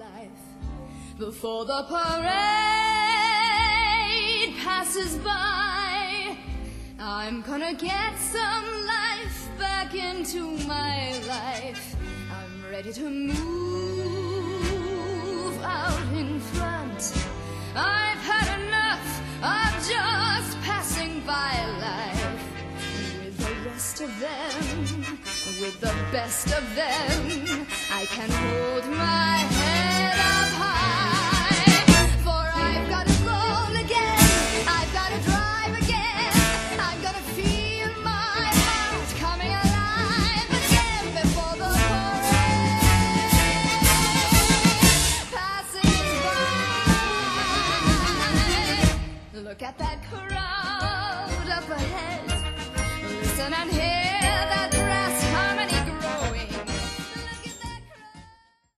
life. Before the parade passes by, I'm gonna get some life back into my life. I'm ready to move out in front. I've had enough of just passing by life. With the rest of them, with the best of them, I can hold my hand.